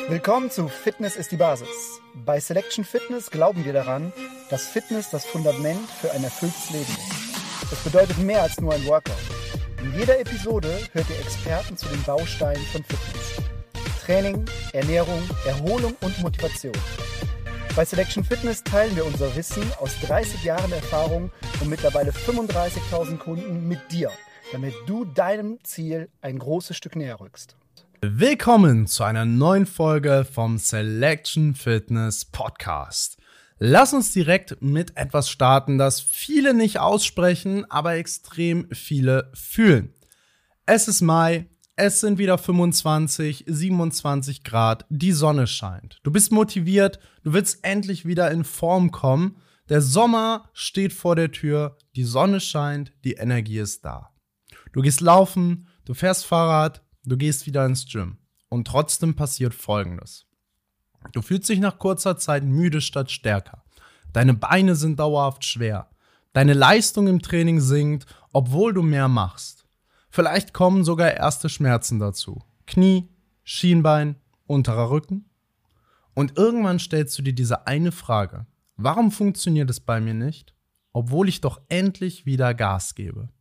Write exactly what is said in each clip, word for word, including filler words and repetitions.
Willkommen zu Fitness ist die Basis. Bei Selection Fitness glauben wir daran, dass Fitness das Fundament für ein erfülltes Leben ist. Das bedeutet mehr als nur ein Workout. In jeder Episode hört ihr Experten zu den Bausteinen von Fitness. Training, Ernährung, Erholung und Motivation. Bei Selection Fitness teilen wir unser Wissen aus dreißig Jahren Erfahrung und mittlerweile fünfunddreißigtausend Kunden mit dir, damit du deinem Ziel ein großes Stück näher rückst. Willkommen zu einer neuen Folge vom Selection Fitness Podcast. Lass uns direkt mit etwas starten, das viele nicht aussprechen, aber extrem viele fühlen. Es ist Mai, es sind wieder fünfundzwanzig, siebenundzwanzig Grad, die Sonne scheint. Du bist motiviert, du willst endlich wieder in Form kommen. Der Sommer steht vor der Tür, die Sonne scheint, die Energie ist da. Du gehst laufen, du fährst Fahrrad, du gehst wieder ins Gym. Und trotzdem passiert Folgendes. Du fühlst dich nach kurzer Zeit müde statt stärker. Deine Beine sind dauerhaft schwer. Deine Leistung im Training sinkt, obwohl du mehr machst. Vielleicht kommen sogar erste Schmerzen dazu. Knie, Schienbein, unterer Rücken. Und irgendwann stellst du dir diese eine Frage. Warum funktioniert es bei mir nicht, obwohl ich doch endlich wieder Gas gebe?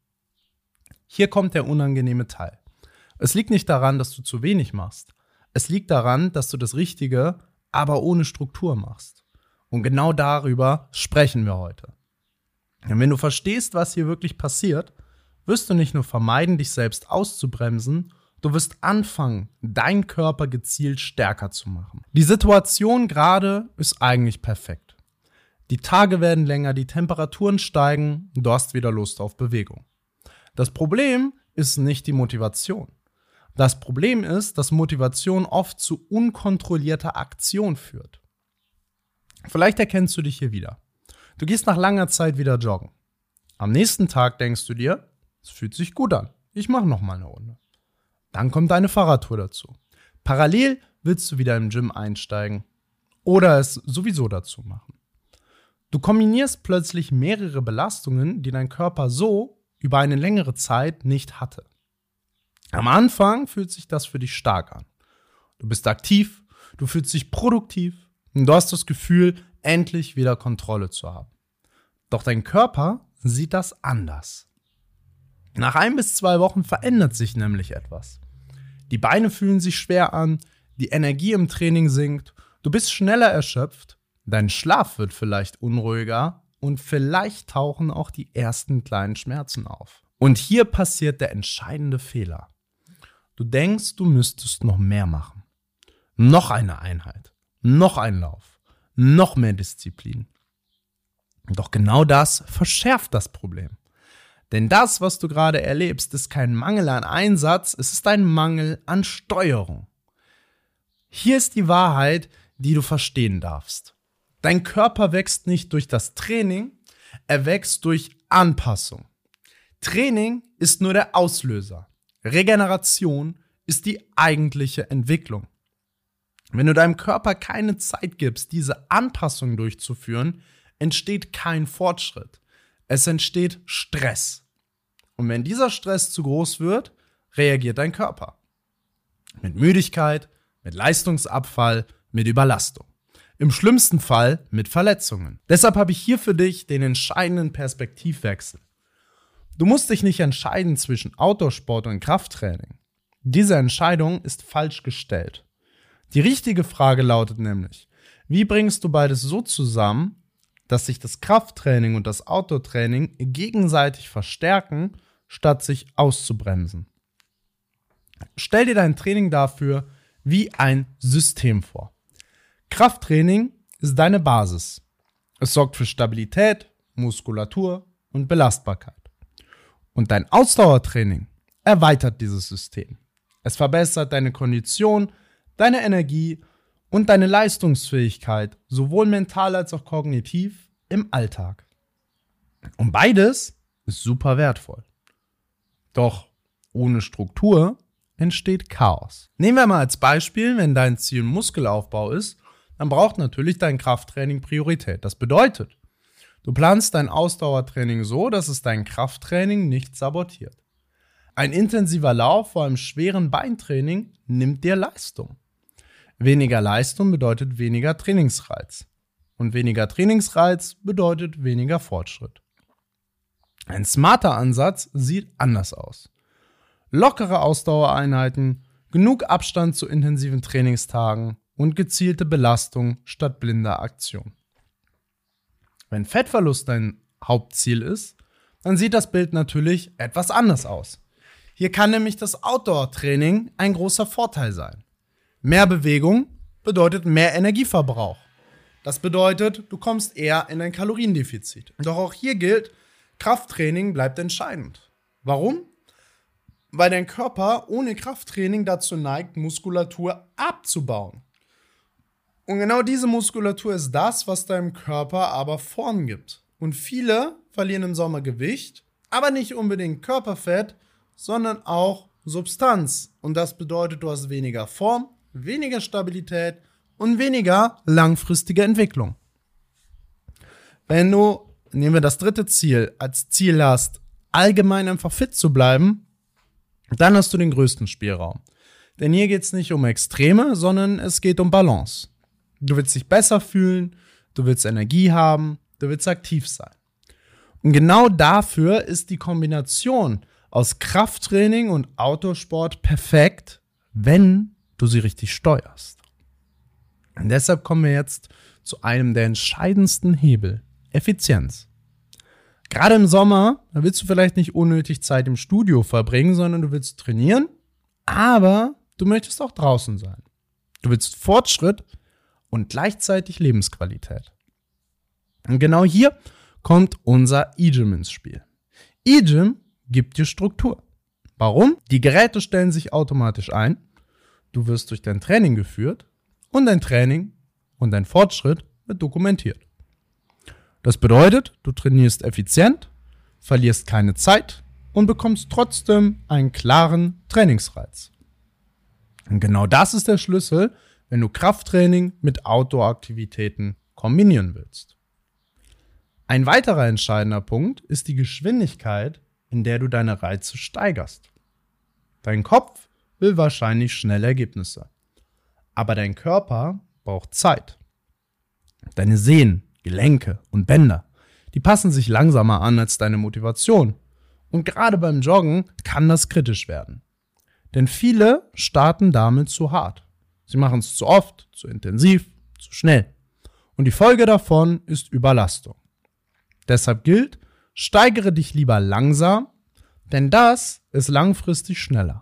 Hier kommt der unangenehme Teil. Es liegt nicht daran, dass du zu wenig machst. Es liegt daran, dass du das Richtige, aber ohne Struktur machst. Und genau darüber sprechen wir heute. Und wenn du verstehst, was hier wirklich passiert, wirst du nicht nur vermeiden, dich selbst auszubremsen, du wirst anfangen, deinen Körper gezielt stärker zu machen. Die Situation gerade ist eigentlich perfekt. Die Tage werden länger, die Temperaturen steigen, du hast wieder Lust auf Bewegung. Das Problem ist nicht die Motivation. Das Problem ist, dass Motivation oft zu unkontrollierter Aktion führt. Vielleicht erkennst du dich hier wieder. Du gehst nach langer Zeit wieder joggen. Am nächsten Tag denkst du dir, es fühlt sich gut an, ich mache noch mal eine Runde. Dann kommt deine Fahrradtour dazu. Parallel willst du wieder im Gym einsteigen oder es sowieso dazu machen. Du kombinierst plötzlich mehrere Belastungen, die dein Körper so über eine längere Zeit nicht hatte. Am Anfang fühlt sich das für dich stark an. Du bist aktiv, du fühlst dich produktiv und du hast das Gefühl, endlich wieder Kontrolle zu haben. Doch dein Körper sieht das anders. Nach ein bis zwei Wochen verändert sich nämlich etwas. Die Beine fühlen sich schwer an, die Energie im Training sinkt, du bist schneller erschöpft, dein Schlaf wird vielleicht unruhiger und vielleicht tauchen auch die ersten kleinen Schmerzen auf. Und hier passiert der entscheidende Fehler. Du denkst, du müsstest noch mehr machen. Noch eine Einheit, noch ein Lauf, noch mehr Disziplin. Doch genau das verschärft das Problem. Denn das, was du gerade erlebst, ist kein Mangel an Einsatz, es ist ein Mangel an Steuerung. Hier ist die Wahrheit, die du verstehen darfst. Dein Körper wächst nicht durch das Training, er wächst durch Anpassung. Training ist nur der Auslöser. Regeneration ist die eigentliche Entwicklung. Wenn du deinem Körper keine Zeit gibst, diese Anpassung durchzuführen, entsteht kein Fortschritt. Es entsteht Stress. Und wenn dieser Stress zu groß wird, reagiert dein Körper. Mit Müdigkeit, mit Leistungsabfall, mit Überlastung. Im schlimmsten Fall mit Verletzungen. Deshalb habe ich hier für dich den entscheidenden Perspektivwechsel. Du musst dich nicht entscheiden zwischen Outdoor-Sport und Krafttraining. Diese Entscheidung ist falsch gestellt. Die richtige Frage lautet nämlich, wie bringst du beides so zusammen, dass sich das Krafttraining und das Outdoor-Training gegenseitig verstärken, statt sich auszubremsen? Stell dir dein Training dafür wie ein System vor. Krafttraining ist deine Basis. Es sorgt für Stabilität, Muskulatur und Belastbarkeit. Und dein Ausdauertraining erweitert dieses System. Es verbessert deine Kondition, deine Energie und deine Leistungsfähigkeit, sowohl mental als auch kognitiv, im Alltag. Und beides ist super wertvoll. Doch ohne Struktur entsteht Chaos. Nehmen wir mal als Beispiel, wenn dein Ziel Muskelaufbau ist, dann braucht natürlich dein Krafttraining Priorität. Das bedeutet, du planst dein Ausdauertraining so, dass es dein Krafttraining nicht sabotiert. Ein intensiver Lauf vor einem schweren Beintraining nimmt dir Leistung. Weniger Leistung bedeutet weniger Trainingsreiz. Und weniger Trainingsreiz bedeutet weniger Fortschritt. Ein smarter Ansatz sieht anders aus. Lockere Ausdauereinheiten, genug Abstand zu intensiven Trainingstagen und gezielte Belastung statt blinder Aktion. Wenn Fettverlust dein Hauptziel ist, dann sieht das Bild natürlich etwas anders aus. Hier kann nämlich das Outdoor-Training ein großer Vorteil sein. Mehr Bewegung bedeutet mehr Energieverbrauch. Das bedeutet, du kommst eher in ein Kaloriendefizit. Doch auch hier gilt, Krafttraining bleibt entscheidend. Warum? Weil dein Körper ohne Krafttraining dazu neigt, Muskulatur abzubauen. Und genau diese Muskulatur ist das, was deinem Körper aber Form gibt. Und viele verlieren im Sommer Gewicht, aber nicht unbedingt Körperfett, sondern auch Substanz. Und das bedeutet, du hast weniger Form, weniger Stabilität und weniger langfristige Entwicklung. Wenn du, nehmen wir das dritte Ziel, als Ziel hast, allgemein einfach fit zu bleiben, dann hast du den größten Spielraum. Denn hier geht es nicht um Extreme, sondern es geht um Balance. Du willst dich besser fühlen, du willst Energie haben, du willst aktiv sein. Und genau dafür ist die Kombination aus Krafttraining und Outdoor-Sport perfekt, wenn du sie richtig steuerst. Und deshalb kommen wir jetzt zu einem der entscheidendsten Hebel, Effizienz. Gerade im Sommer, da willst du vielleicht nicht unnötig Zeit im Studio verbringen, sondern du willst trainieren, aber du möchtest auch draußen sein. Du willst Fortschritt und gleichzeitig Lebensqualität. Und genau hier kommt unser eGym ins Spiel. eGym gibt dir Struktur. Warum? Die Geräte stellen sich automatisch ein, du wirst durch dein Training geführt und dein Training und dein Fortschritt wird dokumentiert. Das bedeutet, du trainierst effizient, verlierst keine Zeit und bekommst trotzdem einen klaren Trainingsreiz. Und genau das ist der Schlüssel, wenn du Krafttraining mit Outdoor-Aktivitäten kombinieren willst. Ein weiterer entscheidender Punkt ist die Geschwindigkeit, in der du deine Reize steigerst. Dein Kopf will wahrscheinlich schnelle Ergebnisse, aber dein Körper braucht Zeit. Deine Sehnen, Gelenke und Bänder, die passen sich langsamer an als deine Motivation. Und gerade beim Joggen kann das kritisch werden. Denn viele starten damit zu hart. Sie machen es zu oft, zu intensiv, zu schnell. Und die Folge davon ist Überlastung. Deshalb gilt, steigere dich lieber langsam, denn das ist langfristig schneller.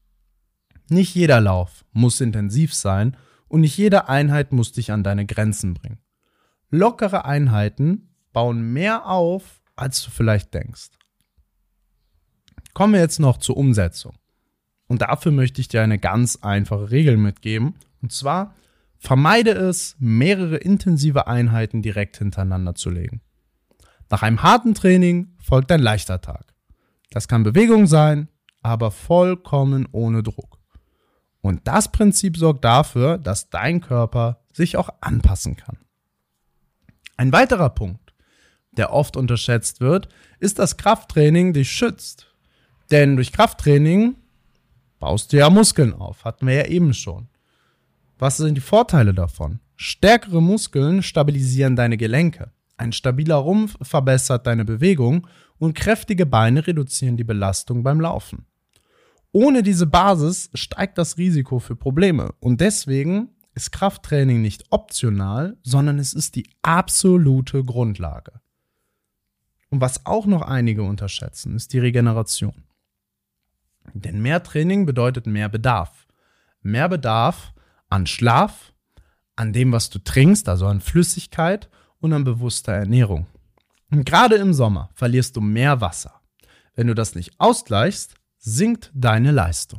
Nicht jeder Lauf muss intensiv sein und nicht jede Einheit muss dich an deine Grenzen bringen. Lockere Einheiten bauen mehr auf, als du vielleicht denkst. Kommen wir jetzt noch zur Umsetzung. Und dafür möchte ich dir eine ganz einfache Regel mitgeben. Und zwar, vermeide es, mehrere intensive Einheiten direkt hintereinander zu legen. Nach einem harten Training folgt ein leichter Tag. Das kann Bewegung sein, aber vollkommen ohne Druck. Und das Prinzip sorgt dafür, dass dein Körper sich auch anpassen kann. Ein weiterer Punkt, der oft unterschätzt wird, ist, dass Krafttraining dich schützt. Denn durch Krafttraining baust du ja Muskeln auf, hatten wir ja eben schon. Was sind die Vorteile davon? Stärkere Muskeln stabilisieren deine Gelenke. Ein stabiler Rumpf verbessert deine Bewegung und kräftige Beine reduzieren die Belastung beim Laufen. Ohne diese Basis steigt das Risiko für Probleme und deswegen ist Krafttraining nicht optional, sondern es ist die absolute Grundlage. Und was auch noch einige unterschätzen, ist die Regeneration. Denn mehr Training bedeutet mehr Bedarf. Mehr Bedarf an Schlaf, an dem, was du trinkst, also an Flüssigkeit und an bewusster Ernährung. Und gerade im Sommer verlierst du mehr Wasser. Wenn du das nicht ausgleichst, sinkt deine Leistung.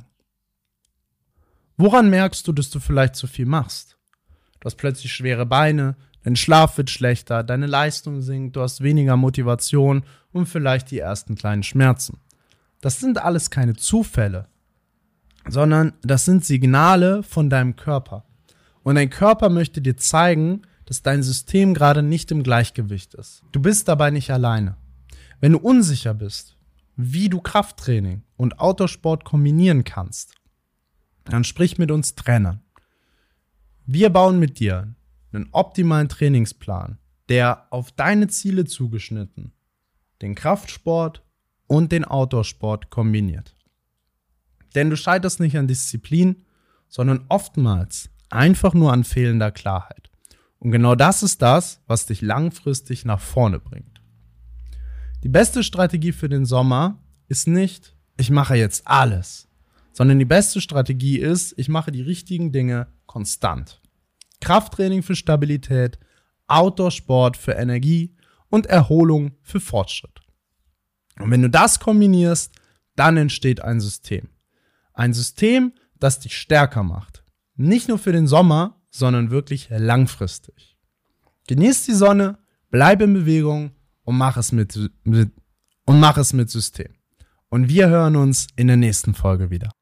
Woran merkst du, dass du vielleicht zu viel machst? Du hast plötzlich schwere Beine, dein Schlaf wird schlechter, deine Leistung sinkt, du hast weniger Motivation und vielleicht die ersten kleinen Schmerzen. Das sind alles keine Zufälle, sondern das sind Signale von deinem Körper. Und dein Körper möchte dir zeigen, dass dein System gerade nicht im Gleichgewicht ist. Du bist dabei nicht alleine. Wenn du unsicher bist, wie du Krafttraining und Outdoor-Sport kombinieren kannst, dann sprich mit uns Trainern. Wir bauen mit dir einen optimalen Trainingsplan, der auf deine Ziele zugeschnitten den Kraftsport und den Outdoor-Sport kombiniert. Denn du scheiterst nicht an Disziplin, sondern oftmals einfach nur an fehlender Klarheit. Und genau das ist das, was dich langfristig nach vorne bringt. Die beste Strategie für den Sommer ist nicht, ich mache jetzt alles, sondern die beste Strategie ist, ich mache die richtigen Dinge konstant. Krafttraining für Stabilität, Outdoor-Sport für Energie und Erholung für Fortschritt. Und wenn du das kombinierst, dann entsteht ein System. Ein System, das dich stärker macht. Nicht nur für den Sommer, sondern wirklich langfristig. Genieß die Sonne, bleib in Bewegung und mach es mit, mit, und mach es mit System. Und wir hören uns in der nächsten Folge wieder.